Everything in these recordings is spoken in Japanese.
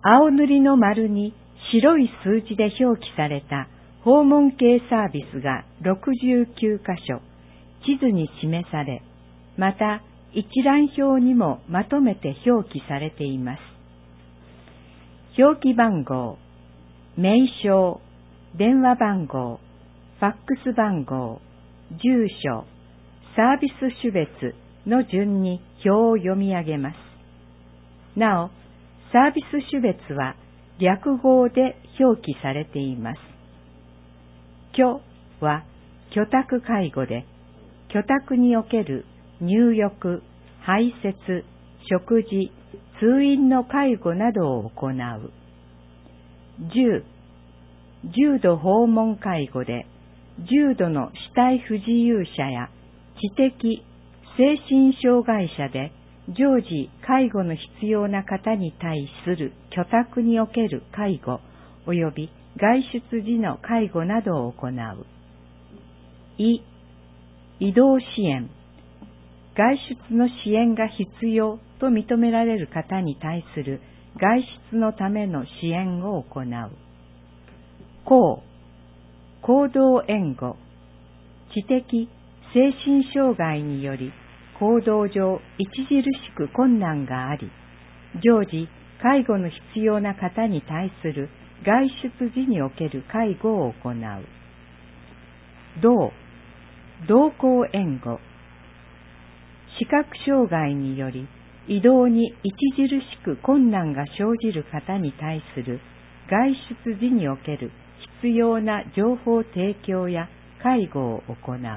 青塗りの丸に白い数字で表記された訪問系サービスが69カ所、地図に示され、また一覧表にもまとめて表記されています。表記番号、名称、電話番号、ファックス番号、住所、サービス種別の順に表を読み上げます。なお、サービス種別は略号で表記されています。居は居宅介護で、居宅における入浴、排泄、食事、通院の介護などを行う。重度訪問介護で、重度の肢体不自由者や知的、精神障害者で常時介護の必要な方に対する居宅における介護及び外出時の介護などを行う。移動支援、外出の支援が必要と認められる方に対する外出のための支援を行う。行動援護、知的、精神障害により行動上著しく困難があり、常時介護の必要な方に対する外出時における介護を行う。同行援護、視覚障害により移動に著しく困難が生じる方に対する外出時における必要な情報提供や介護を行う。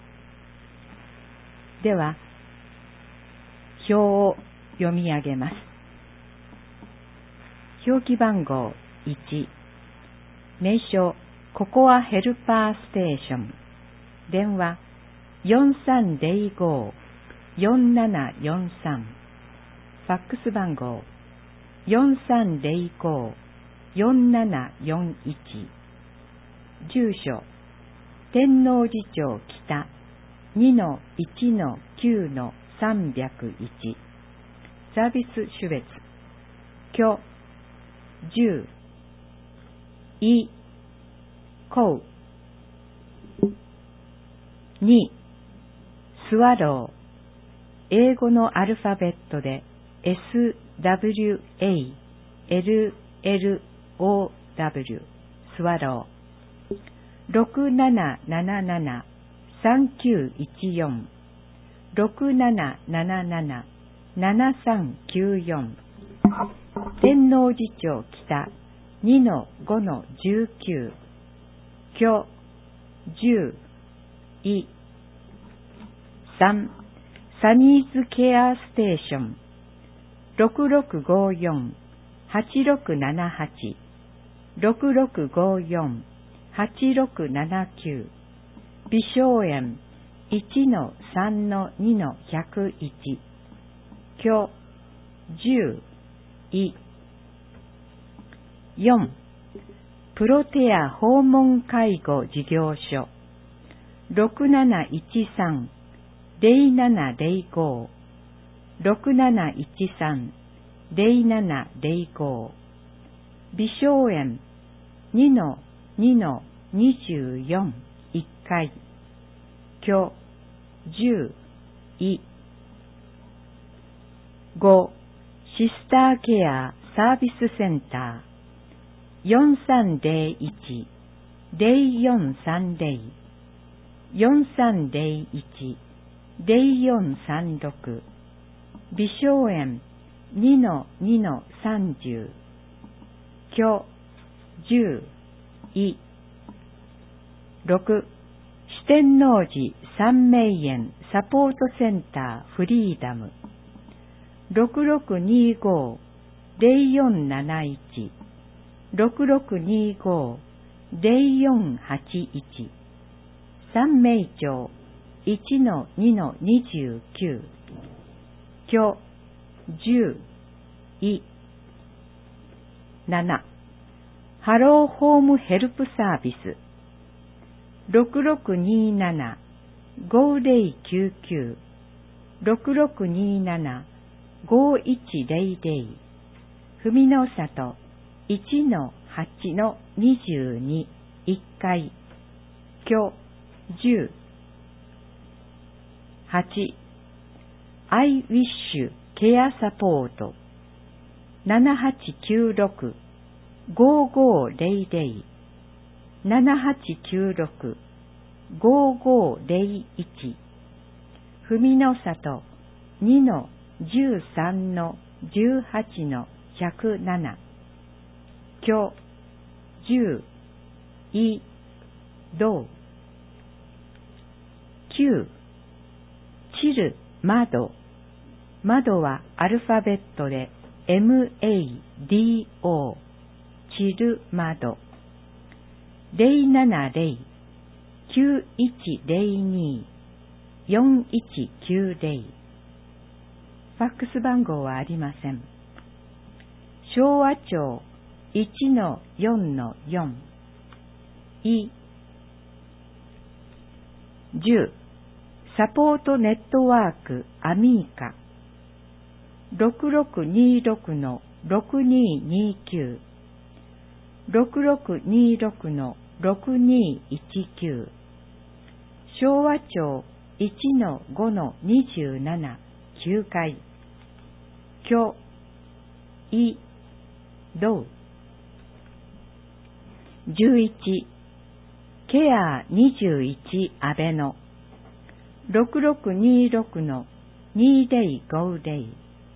では、表を読み上げます。表記番号1、名称、ココアヘルパーステーション、電話4305-4743、ファックス番号4305-4741、住所、天王寺町北 2-1-9-301、サービス種別、居、住、移、行。2、スワロー、英語のアルファベットで SWALLOW、スワロー、6777-3914、6777-7394、天王寺町北 2-5-19、居、住、移。3、サニーズケアステーション 6654-8678、6654-8679、美松園 1-3-2-101、居、住、移。4、プロテア訪問介護事業所 6713-0705、6713-0705、美松園 2-2-24、1階、居、住、移。5、シスターケアサービスセンター 4301-0430、4301-0436、美松園 2-2-30、居、住、移。6、四天王寺三名園サポートセンターフリーダム 6625-0471、6625-0481、三名町 1-2-29、居、住、移。7、ハローホームヘルプサービス 6627-5099、6627-5100、 文の里 1-8-22 1階居10 8 I wish ケアサポート 7896-5500 7896-5501文の里 2-13-18-107 居10いどう9チル窓窓はアルファベットで MADO チル窓 070-9102-4190 ファックス番号はありません。昭和町 1-4-4 い10サポートネットワークアミーカ 6626-6229 6626-6219昭和町 1-5-27 9階居いどう11ケア21アベノ 6626-2050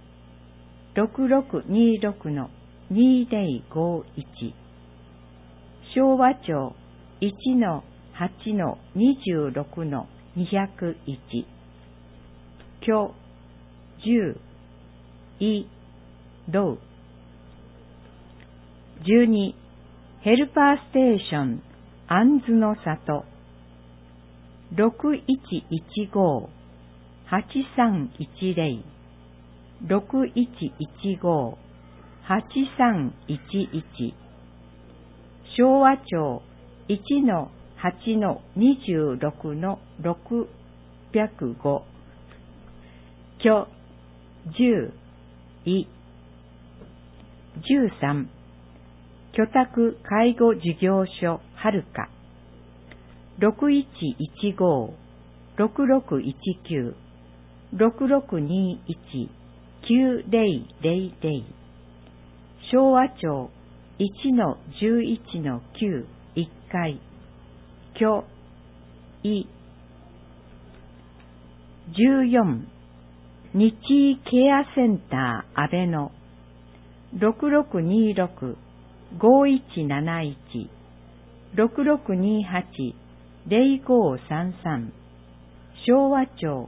6626-2051昭和町 1-8-26-201 居10いどう12ヘルパーステーションアンズの里 6115-8310 6115-8311昭和町 1-8-26-605居10い13居宅介護事業所はるか 6115-6619 6621-9000昭和町 1-11-9 1階居い14日医ケアセンター阿部野 6626-5171 6628-0533昭和町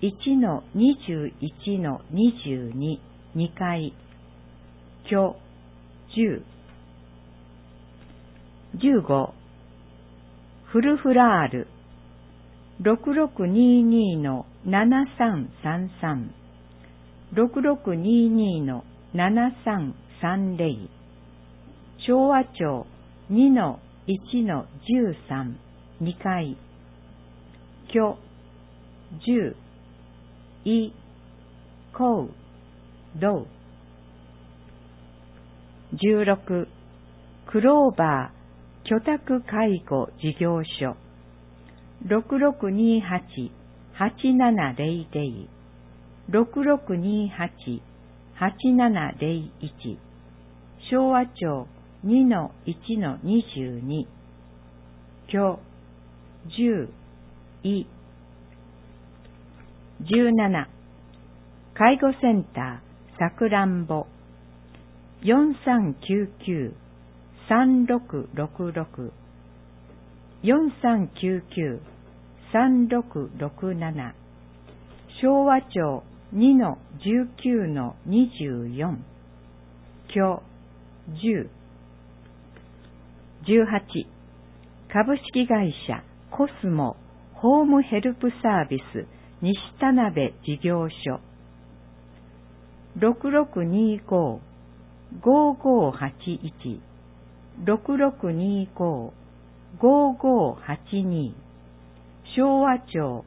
1-21-22 2階居10 15フルフラール 6622-7333 6622-7330昭和町 2-1-13 2階居10いこうどう16クローバー居宅介護事業所 6628-8700 6628-8701昭和町 2-1-22 居10い17介護センターさくらんぼ 4399-3666 4399-3667昭和町 2-19-24 居10 18株式会社コスモホームヘルプサービス西田辺事業所 6625-5581 6625-5582昭和町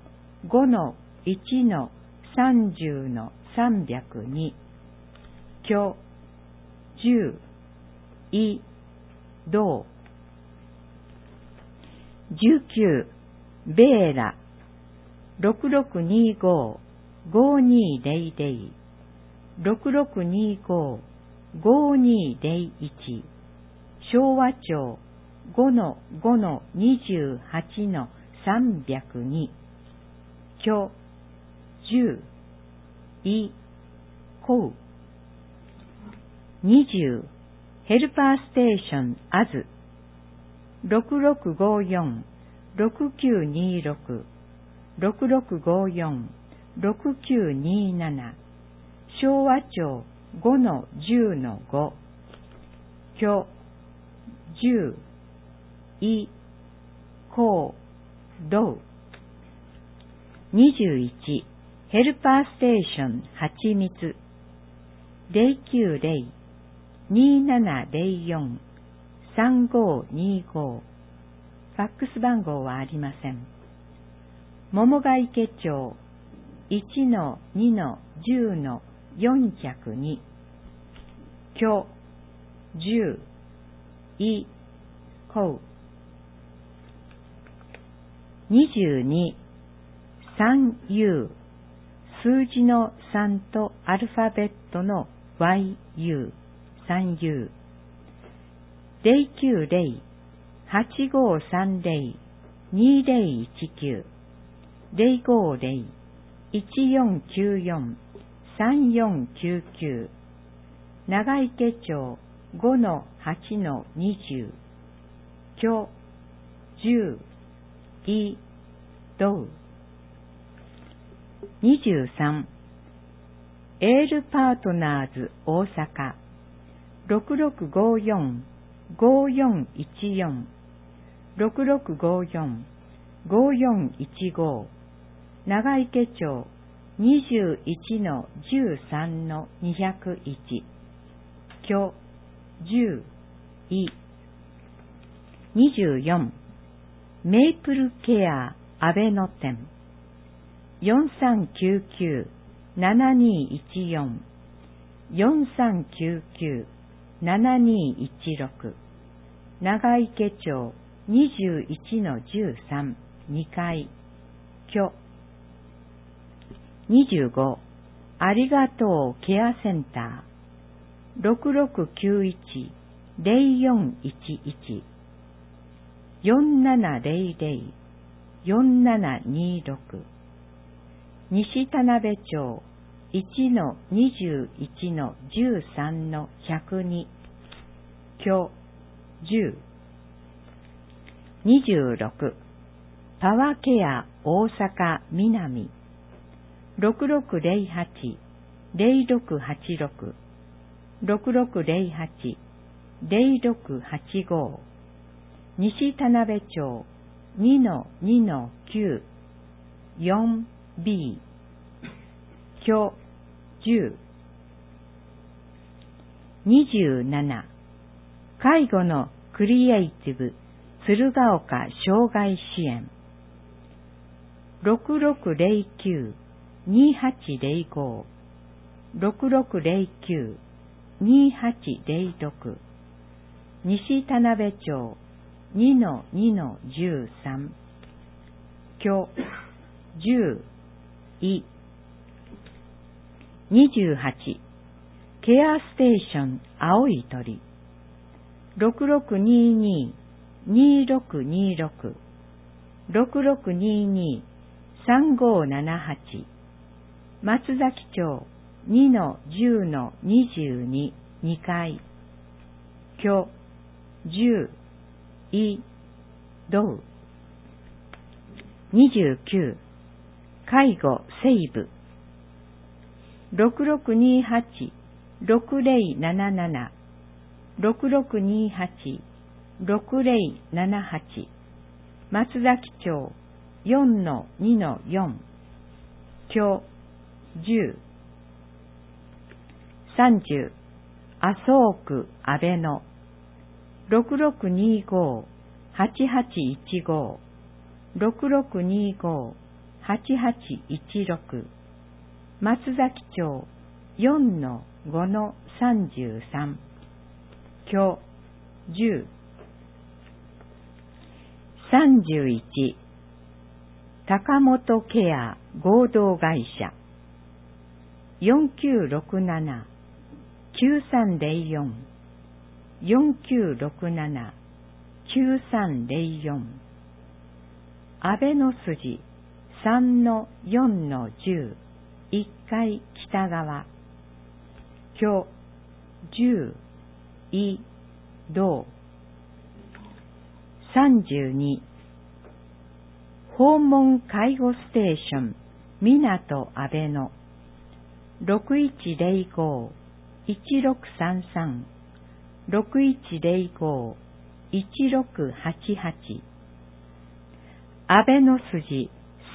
5-1-30-302 居 10、い、どう。19、ベーラ、6625-5200、6625-5201、昭和町 5-5-28-302、居、10、い、こう。20、ヘルパーステーションあず、6654-6926、6654-6927、昭和町 5-10-5、居、10、い、こう、どう。21、ヘルパーステーションはちみつ、090-2704-3525、ファックス番号はありません。桃ヶ池町 1-2-10-402、居、10、い、こう。22、3U、数字の3とアルファベットの YU、3U、090-8530-2019、050-1494-3499、長池町 5-8-20、居、10、い、どう。23、エールパートナーズ大阪、6654-5414、6654-5415、長池町 21-13-201、居、10、い。24、メイプルケア阿部野店、4399-7214、4399-7216、長池町 21-13、2階、居。25、ありがとうケアセンター、6691-0411、4700-4726、西田辺町 1-21-13-102、居、10。26、パワーケア大阪南、6608-0686、6608-0685、西田辺町 2-2-9、4B、居、10。27、介護のクリエイティブ鶴岡障害支援、6609-2805、6609-2806、西田辺町 2-2-13、居、10、い。28、ケアステーション青い鳥、6622-2626、6622-3578、松崎町 2-10-22、2階、居、10、い、どう。29、介護セイブ、6628-6077、6628-6078、松崎町 4-2-4、居、10。30、麻生区阿部野、6625-8815、6625-8816、松崎町 4-5-33、 居10。31高本ケア合同会社 4967-9304 4967-9304安倍の筋 3-4-10 1階北側居10井道32訪問介護ステーション港安倍の 6105-1633 6105-1688安倍の筋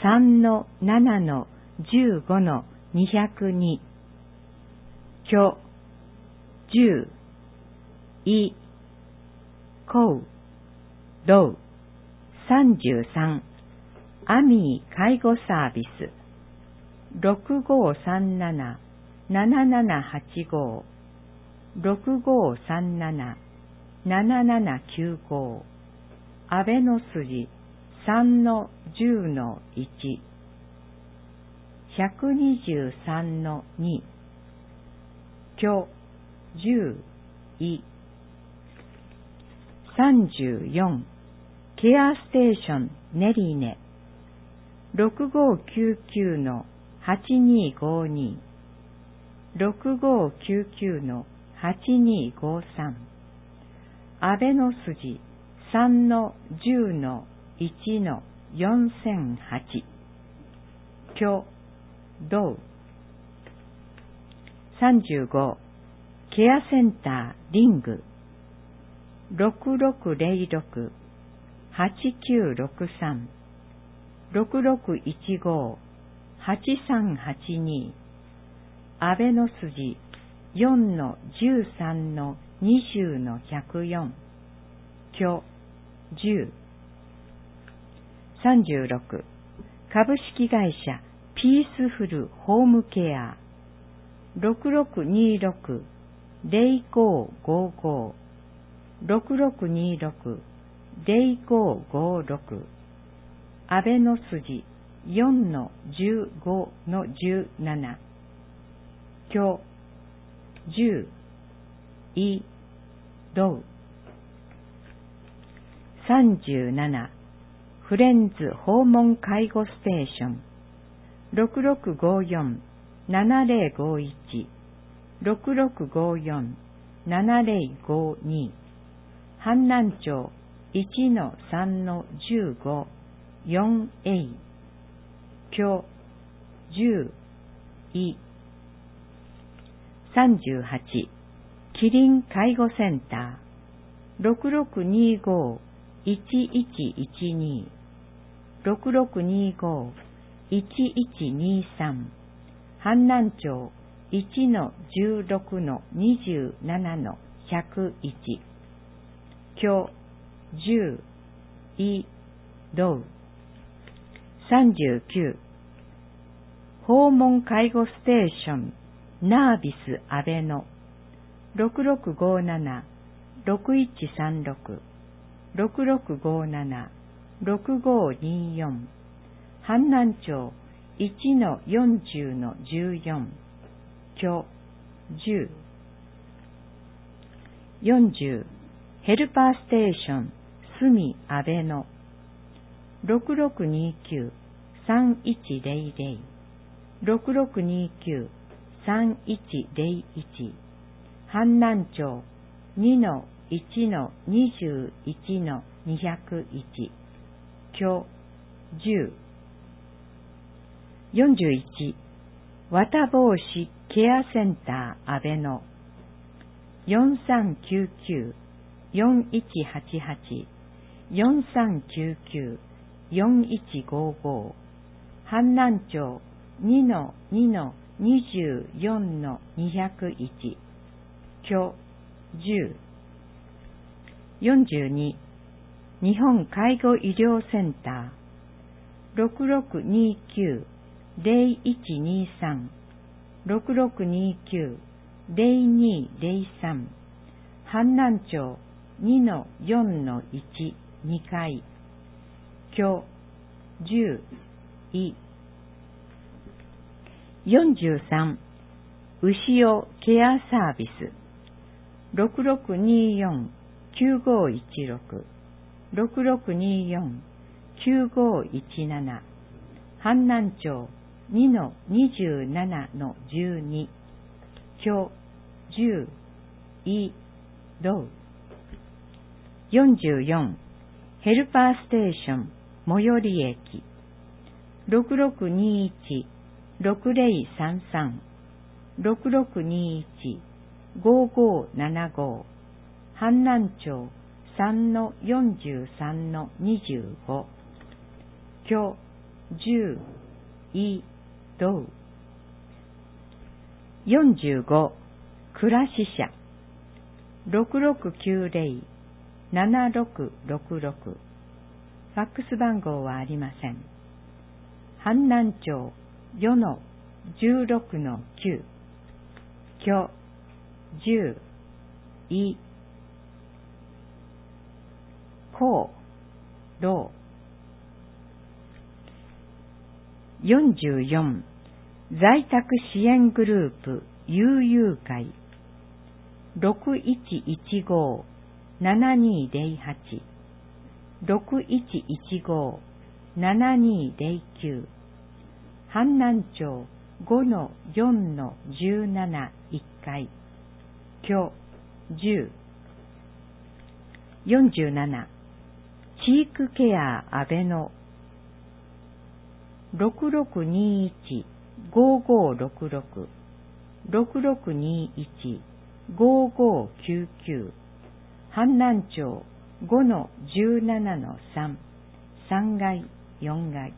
3-7-15-202 居10井高道33アミー介護サービス 6537-7785 6537-7795安倍の筋 3-10-1 123-2 居10井34ケアステーションネリネ 6599-8252 6599-8253安倍の筋 3-10-1-4008 居道35ケアセンターリング 6606-8963 6615-8382安倍の筋 4-13-20-104 居10 36株式会社ピースフルホームケア 6626-0555 6626-0556安倍の筋 4-15-17 居10井道37フレンズ訪問介護ステーション 6654-7051 6654-7052阪南町 1-3-15 4A 居10井38キリン介護センター 6625-1112 6625-1123阪南町 1-16-27-101 居10井道39訪問介護ステーションナービス安倍の 6657-6136 6657-6524阪南町 1-40-14 居10 40ヘルパーステーション住安倍の 6629-3100 6629-3101阪南町 2-1-21-201 居10 41綿帽子ケアセンター安倍の 4399-4188 4399-4155阪南町 2-2-24-201 居10 42日本介護医療センター 6629-0123 6629-0203 阪南町 2-4-1 2階居10い43牛尾ケアサービス 6624-9516 6624-9517 阪南町 2-27-12 居10いどう44ヘルパーステーション最寄り駅 6621-6033 6621-5575 阪南町 3-43-25 居10いどう45倉支社 6690-7666 ファックス番号はありません。阪南町 4-16-9 居10いこうろう44在宅支援グループ悠々会 6115-7208 6115-7209 阪南町 5-4-17 1階居10 47チークケア阿部野 6621-5566 6621-5599 阪南町 5-17-3 3階4階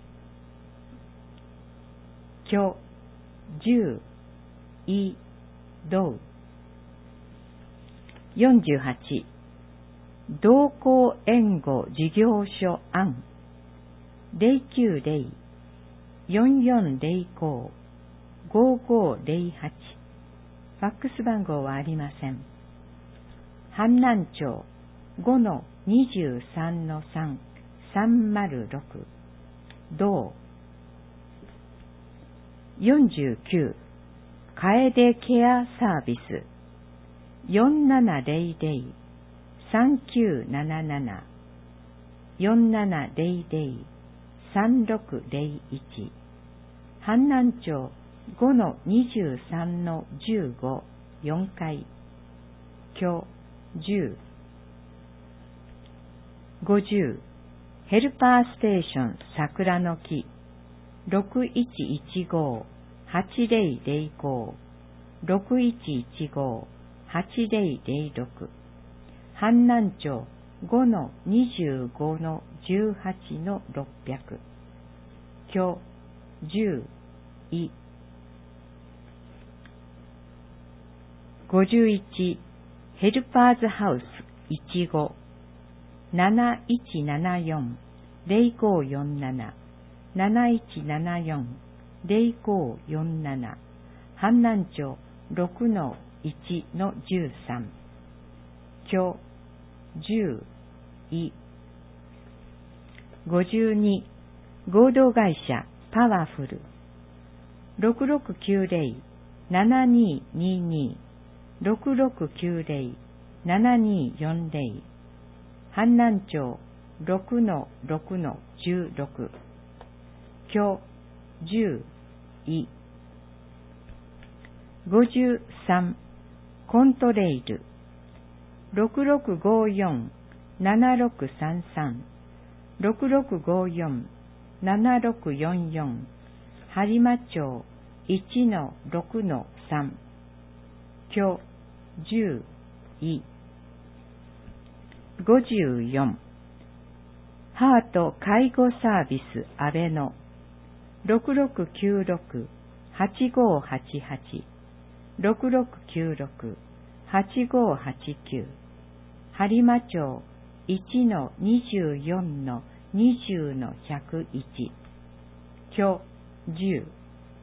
居10いどう48同行援護事業所案 090-4405-5508 ファックス番号はありません。阪南町 5-23-3 306 同49楓ケアサービス 4700-3977 4700-3601 阪南町 5-23-15 4階居10 50ヘルパーステーション桜の木 6115-8005 6115-8006 阪南町 5-25-18-600 居10い51ヘルパーズハウス15 7174-0547 7174-0547 阪南町 6-1-13 居10い52合同会社パワフル 6690-7222 6690-7240 阪南町 6-6-16 居10い53コントレイル 6654-7633 6654-7644 播磨町 1-6-3 居10い54ハート介護サービス阿部野 6696-8588 6696-8589 播磨町 1-24-20-101 居10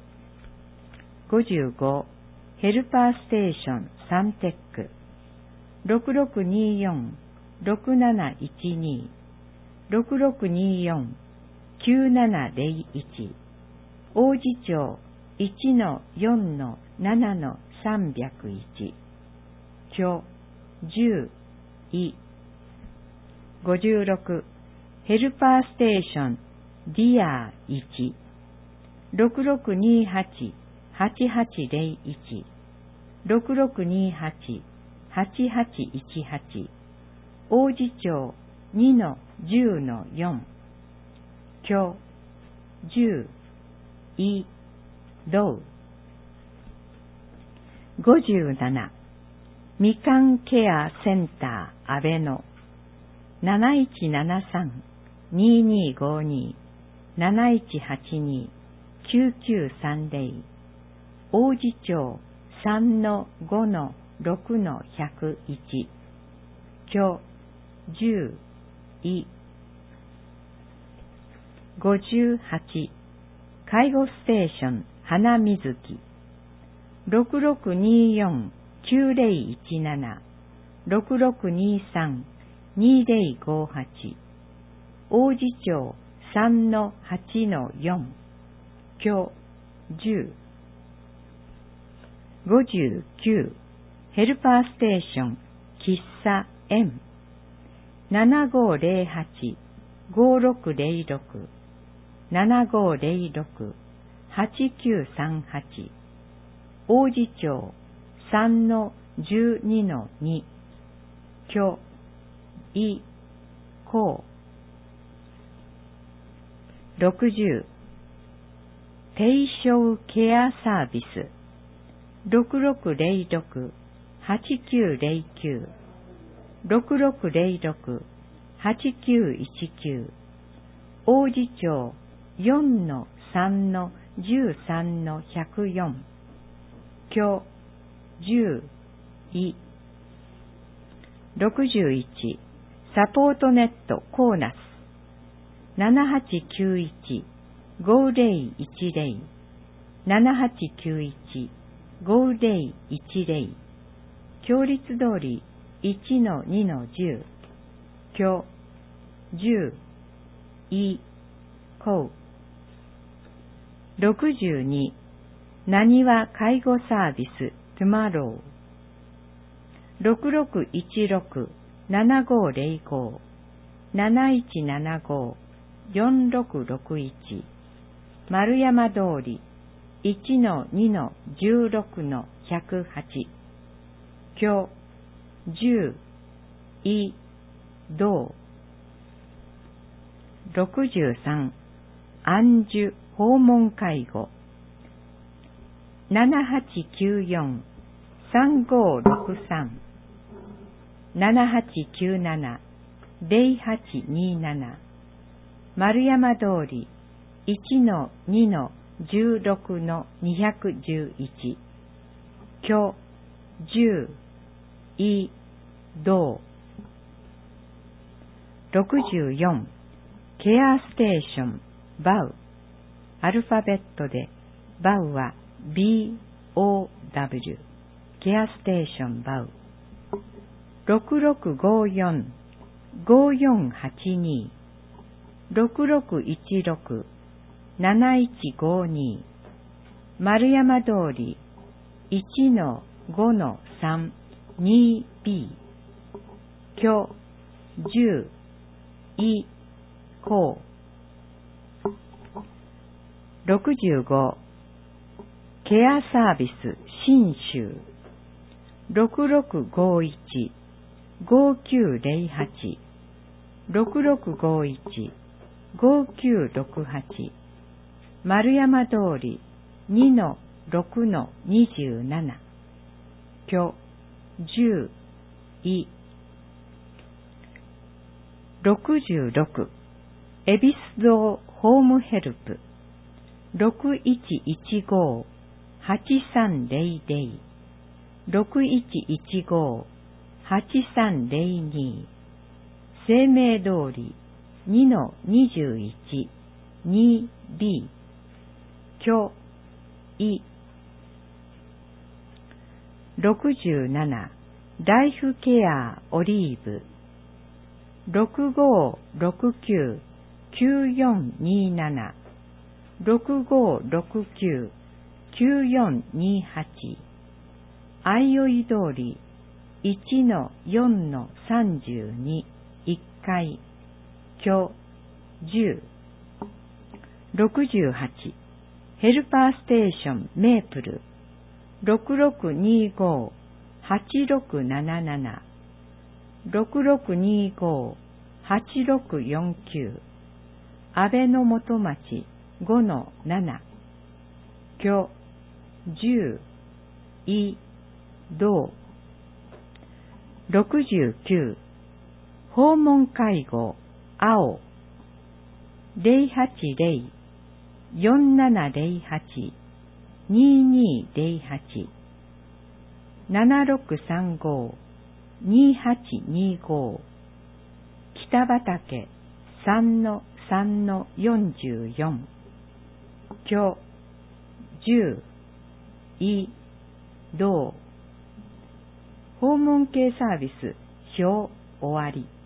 55ヘルパーステーションサンテック 6624-6712 6624-9701王子町 1-4-7-301 居10位56ヘルパーステーションディアー1 6628-8801 6628-8818王子町 2-10-4 居10位道57みかんケアセンター阿部野 7173-2252 7182-9930王子町 3-5-6-101 居10位58介護ステーション花水木 6624-9017 6623-2058王子町 3-8-4 居10 59ヘルパーステーション喫茶園 7508-5606 7506-8938王子町 3-12-2 居伊高60低症ケアサービス 6606-8909 6606-8919王子町 4-3-13-104 居10位61サポートネットコーナス 7891-5010 7891-5010協立通り 1-2-10 居10位高62なにわ介護サービストゥマロー 6616-7505 7175-4661丸山通り 1-2-16-108 居10位道63安住訪問介護 7894-3563 7897-0827丸山通り 1-2-16-211 居10位道64ケアステーションバウアルファベットでバウは BOW ケアステーションバウ 6654-5482 6616-7152丸山通り 1-5-3 2B 居10位高65ケアサービス信州 6651-5908 6651-5968丸山通り 2-6-27 居10位66恵比寿堂ホームヘルプ 6115-8300 6115-8302生命通り 2-21 2B 居伊67 ライフケアオリーブ 6569-9427 6569-9428 相生通り 1-4-32 1階居10 68ヘルパーステーションメープル 6625-8677 6625-8649 安倍の元町 5-7 居10井道69訪問介護青 080-4708-2208 7635-2825 北畠 3-3-44 居10井道訪問系サービス表終わり。